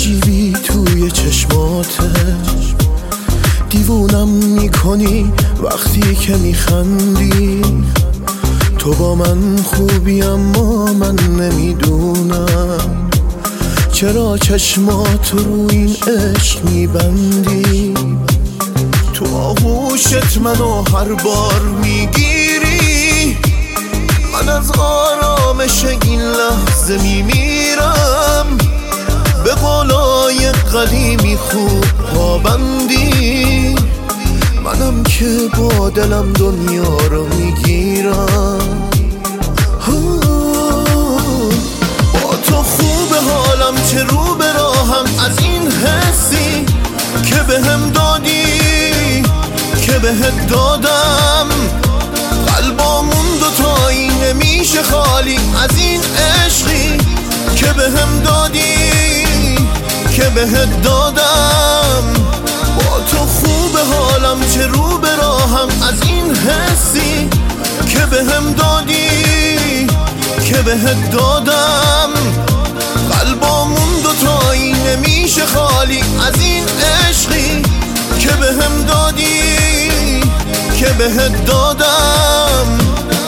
عجیبی توی چشماته، دیوونم میکنی وقتی که میخندی. تو با من خوبی اما من نمیدونم چرا چشمات رو این عشق میبندی. تو آغوشت منو هر بار میگیری، من از آرامش این لحظه میمیرم. به قولای قدیمی خوب پابندی، منم که با دلم دنیا رو میگیرم. با تو خوب حالم چه رو به راهم از این حسی که بهم دادی، که بهت دادم. قلبامون دوتایی نمیشه خالی از این عشقی که بهم دادی، که بهت دادم. با تو خوب حالم چه رو به راهم از این حسی که بهم دادی، که بهت دادم. قلبامون دوتایی نمیشه خالی از این عشقی که بهم دادی، که بهت دادم.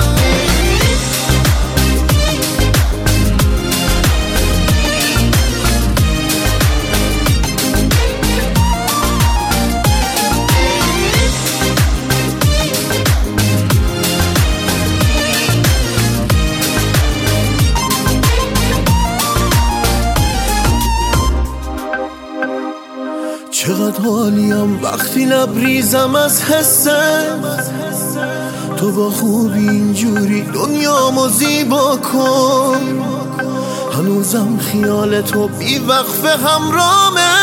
چقدر حالیم وقتی لبریزم از حسه، تو با خوبی اینجوری دنیامو زیبا کن. هنوزم خیال تو بی وقفه همرامه،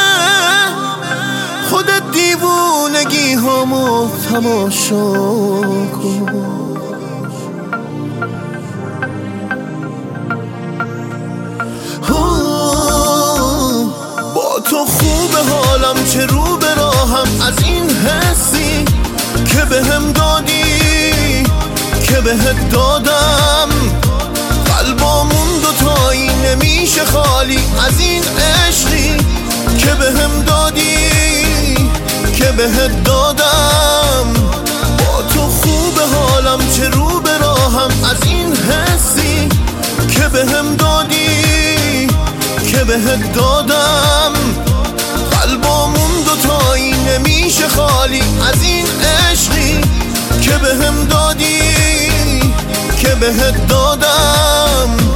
خودت دیوونگی هامو تماشا کن. تو خوب حالم چه رو به راهم از این حسی که بهم دادی، که بهت دادم. قلبامون دوتایی نمیشه خالی از این عشقی که بهم دادی، که بهت دادم. با تو خوب حالم چه رو به راهم از این حسی که بهم دادی، که بهت دادم. قلبامون دوتایی نمیشه خالی از این عشقی که بهم دادی، که بهت دادم.